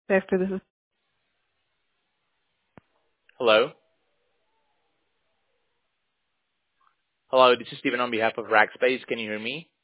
After this is Hello. Hello, this is Steven on behalf of Rackspace. Can you hear me?